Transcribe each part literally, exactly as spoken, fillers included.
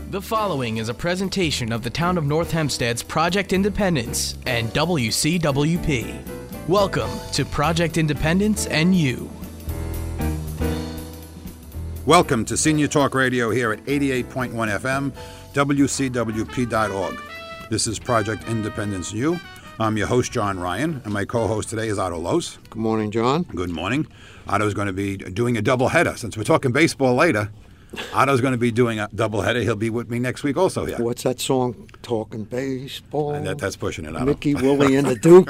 The following is a presentation of the Town of North Hempstead's Project Independence and W C W P. Welcome to Project Independence and You. Welcome to Senior Talk Radio here at eighty-eight point one F M, W C W P dot org. This is Project Independence and You. I'm your host, John Ryan, and my co-host today is Otto Lose. Good morning, John. Good morning. Otto's going to be doing a doubleheader. Since we're talking baseball later, Otto's going to be doing a doubleheader. He'll be with me next week also here. What's that song? Talking baseball. And that, that's pushing it, Otto. Mickey, Willie, and the Duke.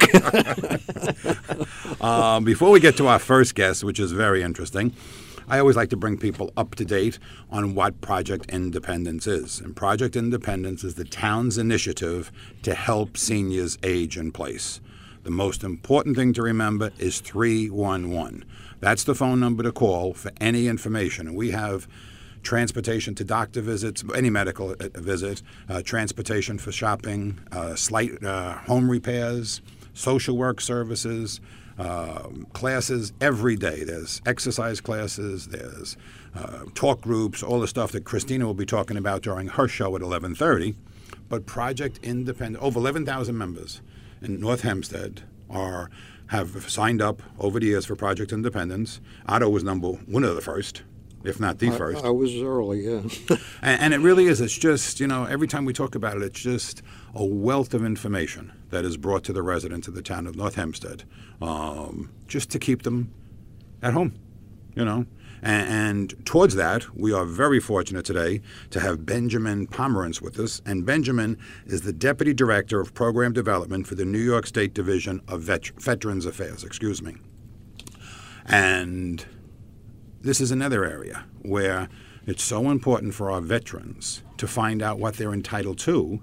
um, before we get to our first guest, which is very interesting, I always like to bring people up to date on what Project Independence is. And Project Independence is the town's initiative to help seniors age in place. The most important thing to remember is three one one. That's the phone number to call for any information. And we have transportation to doctor visits, any medical visit, uh, transportation for shopping, uh, slight uh, home repairs, social work services, uh, classes every day. There's exercise classes, there's uh, talk groups, all the stuff that Christina will be talking about during her show at eleven thirty. But Project Independent, over eleven thousand members in North Hempstead are have signed up over the years for Project Independence. Otto was number one of the first, if not the I, first. I was early, yeah. and, and it really is. It's just, you know, every time we talk about it, it's just a wealth of information that is brought to the residents of the town of North Hempstead, um, just to keep them at home, you know. And, and towards that, we are very fortunate today to have Benjamin Pomerantz with us. And Benjamin is the Deputy Director of Program Development for the New York State Division of Vet- Veterans Affairs, excuse me. And this is another area where it's so important for our veterans to find out what they're entitled to.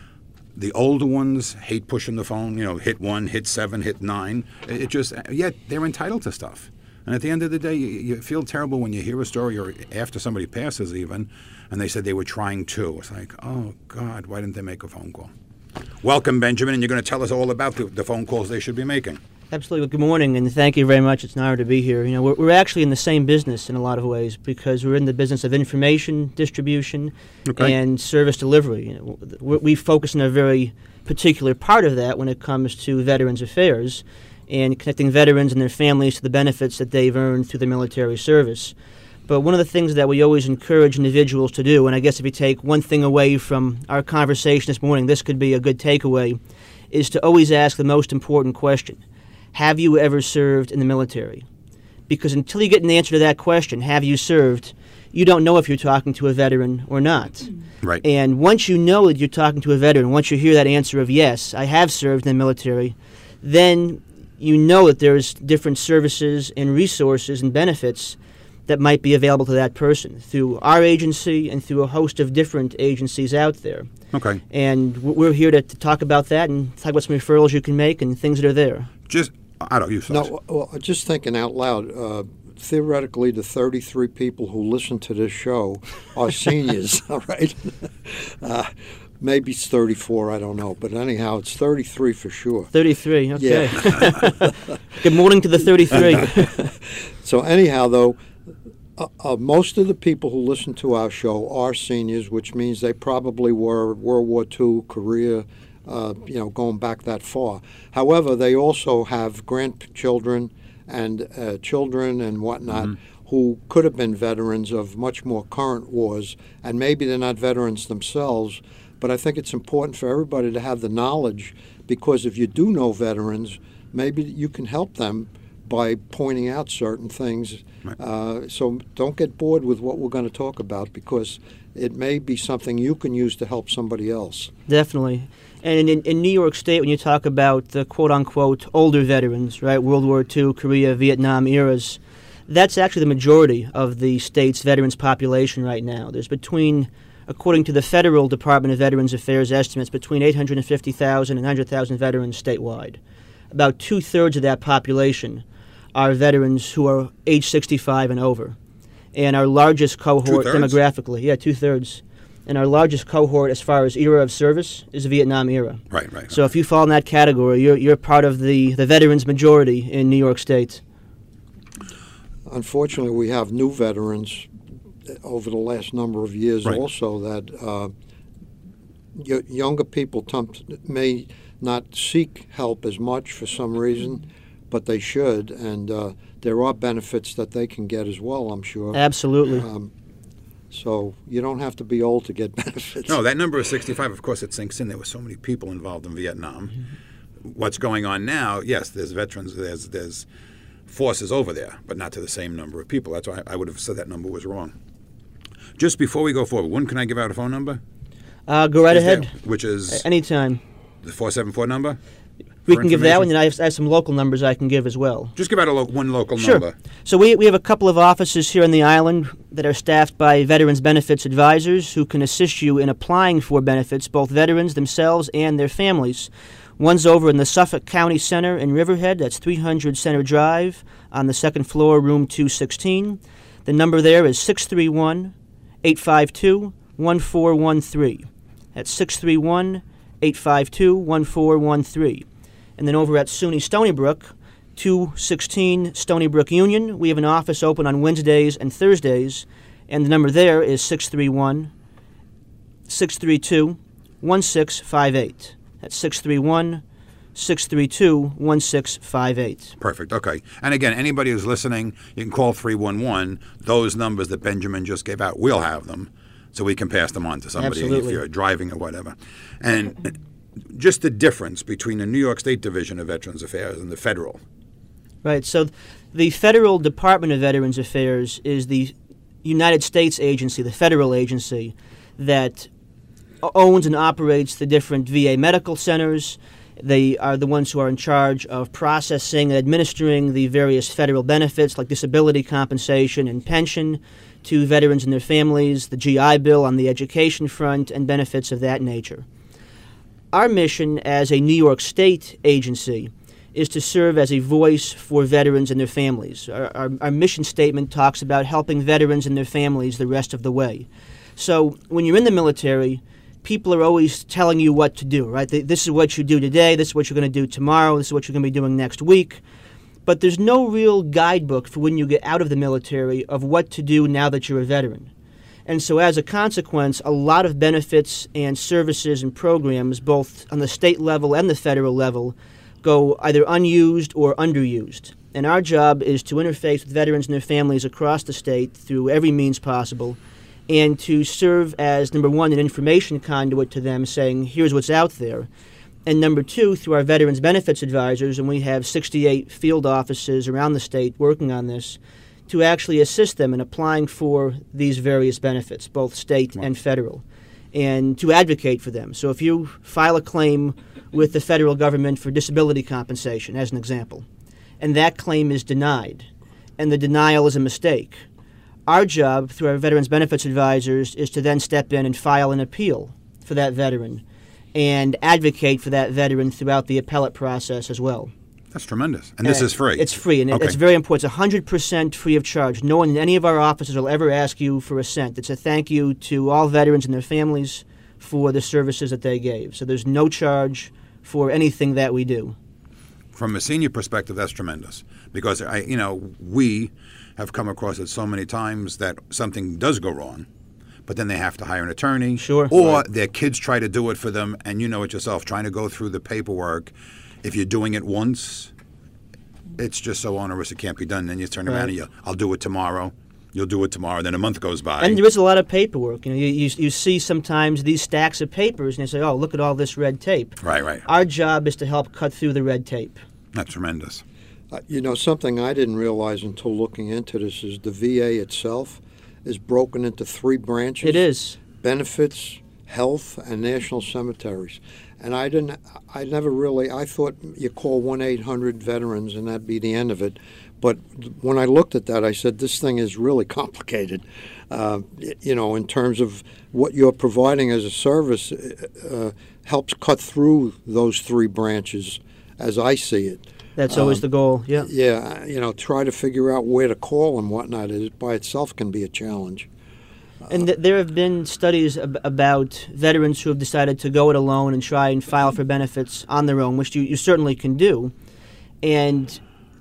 The older ones hate pushing the phone, you know, hit one, hit seven, hit nine. It just, yet they're entitled to stuff. And at the end of the day, you, you feel terrible when you hear a story or after somebody passes even, and they said they were trying to. It's like, oh, God, why didn't they make a phone call? Welcome, Benjamin, and you're going to tell us all about the, the phone calls they should be making. Absolutely. Good morning, and thank you very much. It's an honor to be here. You know, we're, we're actually in the same business in a lot of ways because we're in the business of information distribution okay. and service delivery. You know, we, we focus on a very particular part of that when it comes to Veterans Affairs and connecting veterans and their families to the benefits that they've earned through their military service. But one of the things that we always encourage individuals to do, and I guess if you take one thing away from our conversation this morning, this could be a good takeaway, is to always ask the most important question. Have you ever served in the military? Because until you get an answer to that question, have you served, you don't know if you're talking to a veteran or not. Right. And once you know that you're talking to a veteran, once you hear that answer of yes, I have served in the military, then you know that there's different services and resources and benefits that might be available to that person through our agency and through a host of different agencies out there. Okay. And we're here to, to talk about that and talk about some referrals you can make and things that are there. Just, I don't use No, well, just thinking out loud, uh, theoretically, the thirty-three people who listen to this show are seniors, all right? Uh, Maybe it's thirty-four, I don't know. But anyhow, it's thirty-three for sure. thirty-three, okay. Yeah. Good morning to the thirty-three. So anyhow, though, uh, uh, most of the people who listen to our show are seniors, which means they probably were World War Two, Korea, uh, you know, going back that far. However, they also have grandchildren and uh, children and whatnot mm-hmm. who could have been veterans of much more current wars, and maybe they're not veterans themselves. But I think it's important for everybody to have the knowledge, because if you do know veterans, maybe you can help them by pointing out certain things. Right. Uh, so don't get bored with what we're going to talk about, because it may be something you can use to help somebody else. Definitely. And in, in New York State, when you talk about the quote-unquote older veterans, right, World War Two, Korea, Vietnam eras, that's actually the majority of the state's veterans population right now. There's between... According to the Federal Department of Veterans Affairs estimates, between eight hundred fifty thousand and one hundred thousand veterans statewide. About two-thirds of that population are veterans who are age sixty-five and over. And our largest cohort Two-thirds? demographically, yeah, two-thirds. And our largest cohort as far as era of service is the Vietnam era. Right, right. So if you fall in that category, you're, you're part of the, the veterans majority in New York State. Unfortunately, we have new veterans over the last number of years Right. also that uh, y- younger people temp- may not seek help as much for some reason, but they should, and uh, there are benefits that they can get as well, I'm sure. Absolutely. Um, so you don't have to be old to get benefits. No, that number is sixty-five. Of course, it sinks in. There were so many people involved in Vietnam. Mm-hmm. What's going on now? Yes, there's veterans. There's there's forces over there, but not to the same number of people. That's why I would have said that number was wrong. Just before we go forward, when can I give out a phone number? Uh, go right Is ahead. there- which is Anytime. the four seven four number? We for can give that one, information? and I have, I have some local numbers I can give as well. Just give out a lo- one local Sure. number. So we, we have a couple of offices here on the island that are staffed by Veterans Benefits Advisors who can assist you in applying for benefits, both veterans themselves and their families. One's over in the Suffolk County Center in Riverhead. That's three hundred Center Drive on the second floor, room two sixteen. The number there is six three one, eight five two, one four one three. That's six three one, eight five two, one four one three. And then over at SUNY Stony Brook, two sixteen Stony Brook Union, we have an office open on Wednesdays and Thursdays, and the number there is six three one, six three two, one six five eight. That's six three one, six three two, one six five eight. Perfect. Okay. And again, anybody who's listening, you can call three one one. Those numbers that Benjamin just gave out, we'll have them, so we can pass them on to somebody if Absolutely. you're driving or whatever. And just the difference between the New York State Division of Veterans Affairs and the federal. Right, so the Federal Department of Veterans Affairs is the United States agency, the federal agency, that owns and operates the different V A medical centers. They are the ones who are in charge of processing and administering the various federal benefits like disability compensation and pension to veterans and their families, the G I Bill on the education front, and benefits of that nature. Our mission as a New York State agency is to serve as a voice for veterans and their families. Our, our, our mission statement talks about helping veterans and their families the rest of the way. So when you're in the military, people are always telling you what to do, right? They, this is what you do today, this is what you're going to do tomorrow, this is what you're going to be doing next week. But there's no real guidebook for when you get out of the military of what to do now that you're a veteran. And so as a consequence, a lot of benefits and services and programs, both on the state level and the federal level, go either unused or underused. And our job is to interface with veterans and their families across the state through every means possible and to serve as, number one, an information conduit to them saying, here's what's out there. And number two, through our Veterans Benefits Advisors, and we have sixty-eight field offices around the state working on this, to actually assist them in applying for these various benefits, both state and federal, and to advocate for them. So if you file a claim with the federal government for disability compensation, as an example, and that claim is denied, and the denial is a mistake, our job through our Veterans Benefits Advisors is to then step in and file an appeal for that veteran and advocate for that veteran throughout the appellate process as well. That's tremendous. And this Uh, is free. It's free, and it- Okay. it's very important. It's one hundred percent free of charge. No one in any of our offices will ever ask you for a cent. It's a thank you to all veterans and their families for the services that they gave. So there's no charge for anything that we do. From a senior perspective, that's tremendous because I, you know, we have come across it so many times that something does go wrong, but then they have to hire an attorney, Sure. or Right. their kids try to do it for them, and you know it yourself, trying to go through the paperwork. If you're doing it once, it's just so onerous it can't be done. Then you turn around Right. and you, I'll do it tomorrow. You'll do it tomorrow. Then a month goes by. And there is a lot of paperwork. You know, you, you, you see sometimes these stacks of papers, and you say, oh, look at all this red tape. right, right. Our job is to help cut through the red tape. That's tremendous. Uh, you know, something I didn't realize until looking into this is the V A itself is broken into three branches. It is. Benefits, health, and national cemeteries. And I didn't, I never really, I thought you call one eight hundred veterans and that'd be the end of it. But when I looked at that, I said, this thing is really complicated, uh, y- you know, in terms of what you're providing as a service uh, helps cut through those three branches as I see it. That's always Um, the goal, yeah. Yeah, you know, try to figure out where to call and whatnot is by itself can be a challenge. And th- there have been studies ab- about veterans who have decided to go it alone and try and file for benefits on their own, which you, you certainly can do. And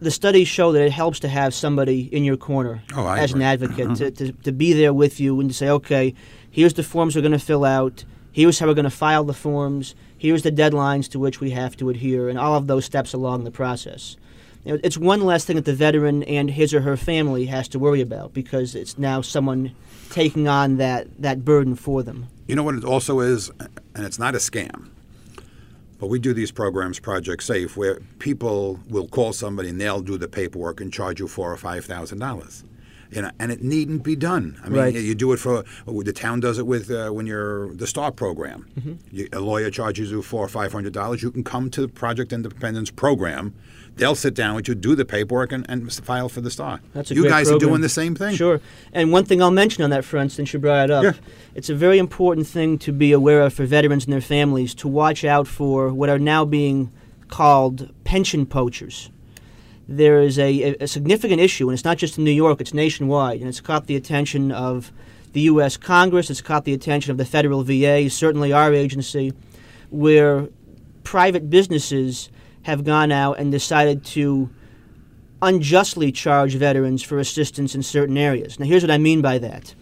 the studies show that it helps to have somebody in your corner Oh, I as agree. an advocate to, to, to be there with you and to say, okay, here's the forms we're going to fill out, here's how we're going to file the forms, here's the deadlines to which we have to adhere, and all of those steps along the process. You know, it's one less thing that the veteran and his or her family has to worry about because it's now someone taking on that, that burden for them. You know what it also is, and it's not a scam, but we do these programs, Project Safe, where people will call somebody and they'll do the paperwork and charge you four or five thousand dollars. You know, and it needn't be done. I mean, Right. you do it for the town does it with uh, when you're the STAR program. Mm-hmm. You, a lawyer charges you four or five hundred dollars. You can come to the Project Independence program. They'll sit down with you, do the paperwork, and, and file for the STAR. That's a you great guys program. are doing the same thing. Sure. And one thing I'll mention on that front, since you brought it up, Yeah. it's a very important thing to be aware of for veterans and their families to watch out for what are now being called pension poachers. There is a, a significant issue, and it's not just in New York, it's nationwide, and it's caught the attention of the U S Congress, it's caught the attention of the federal V A, certainly our agency, where private businesses have gone out and decided to unjustly charge veterans for assistance in certain areas. Now, here's what I mean by that.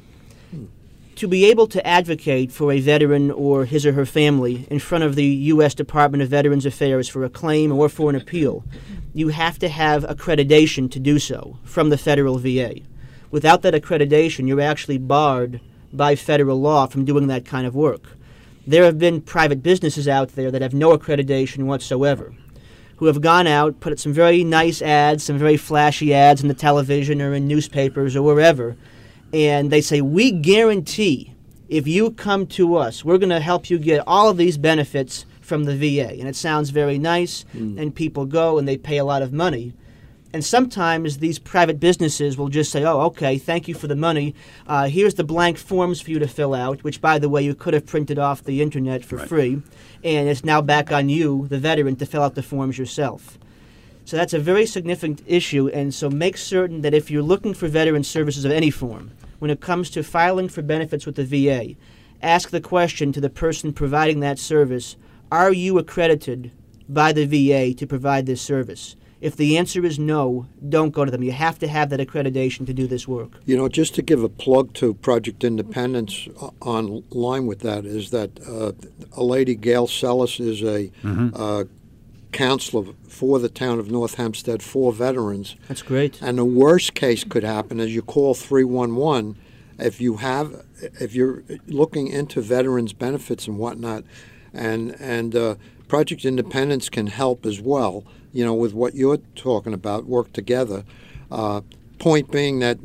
To be able to advocate for a veteran or his or her family in front of the U S Department of Veterans Affairs for a claim or for an appeal, you have to have accreditation to do so from the federal V A. Without that accreditation, you're actually barred by federal law from doing that kind of work. There have been private businesses out there that have no accreditation whatsoever, who have gone out, put some very nice ads, some very flashy ads in the television or in newspapers or wherever, and they say, we guarantee if you come to us, we're going to help you get all of these benefits from the V A. And it sounds very nice, mm. and people go and they pay a lot of money. And sometimes these private businesses will just say, oh, okay, thank you for the money. Uh, here's the blank forms for you to fill out, which, by the way, you could have printed off the internet for right. free. And it's now back on you, the veteran, to fill out the forms yourself. So that's a very significant issue. And so make certain that if you're looking for veteran services of any form, when it comes to filing for benefits with the V A, ask the question to the person providing that service, are you accredited by the V A to provide this service? If the answer is no, don't go to them. You have to have that accreditation to do this work. You know, just to give a plug to Project Independence on line with that is that uh, a lady, Gail Sellis, is a mm-hmm. uh, counselor for the town of North Hempstead for veterans. That's great. And the worst case could happen is you call three one one if you have, if you're looking into veterans benefits and whatnot, and and uh, Project Independence can help as well. You know, with what you're talking about, work together. Uh, point being that,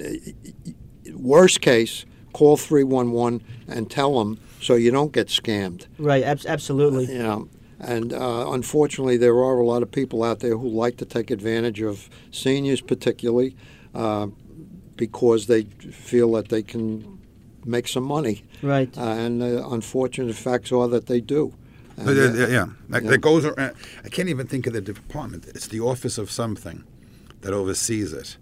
uh, worst case, call three one one and tell them so you don't get scammed. Right, ab- absolutely. Uh, you know, and uh, unfortunately, there are a lot of people out there who like to take advantage of seniors, particularly uh, because they feel that they can make some money. Right. Uh, and the unfortunate facts are that they do. Uh, yeah, yeah, yeah. That, yeah. that goes around. I can't even think of the department. It's the office of something that oversees it.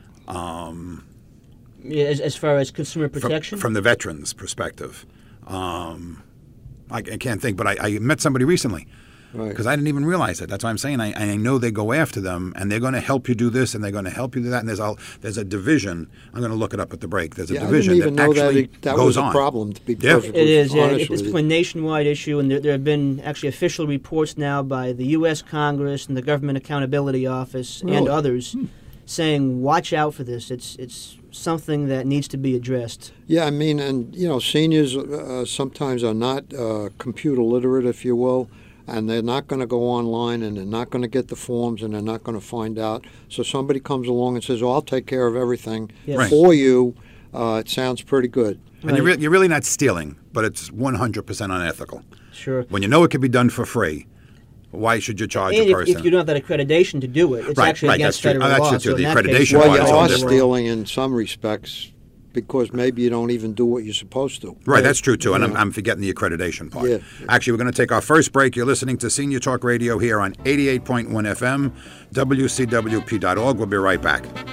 Um, yeah, as, as far as consumer protection? From, from the veterans' perspective. Um, I, I can't think, but I, I met somebody recently because right. I didn't even realize it. That's why I'm saying I, I know they go after them, and they're going to help you do this, and they're going to help you do that. And there's a, there's a division. I'm going to look it up at the break. There's a yeah, division I didn't even that know actually that, it, that goes was a on. problem, to be yeah. perfectly It is, yeah. honest It, with it's you. a nationwide issue, and there, there have been actually official reports now by the U S Congress and the Government Accountability Office Really? and others Hmm. saying, watch out for this. It's it's something that needs to be addressed. Yeah, I mean, and, you know, seniors uh, sometimes are not uh, computer literate, if you will, and they're not going to go online, and they're not going to get the forms, and they're not going to find out. So somebody comes along and says, oh, I'll take care of everything Yes. Right. for you. Uh, it sounds pretty good. And you're, re- you're really not stealing, but it's one hundred percent unethical. Sure. When you know it can be done for free, why should you charge And a if, person? if you don't have that accreditation to do it, it's Right, actually right, against that's true. federal Oh, that's law. true, too. So in The that case, accreditation Well, part you is are all different. stealing in some respects because maybe you don't even do what you're supposed to. Right, that's true, too, and I'm, Yeah. I'm forgetting the accreditation part. Yeah. Actually, we're going to take our first break. You're listening to Senior Talk Radio here on eighty-eight point one F M, W C W P dot org. We'll be right back.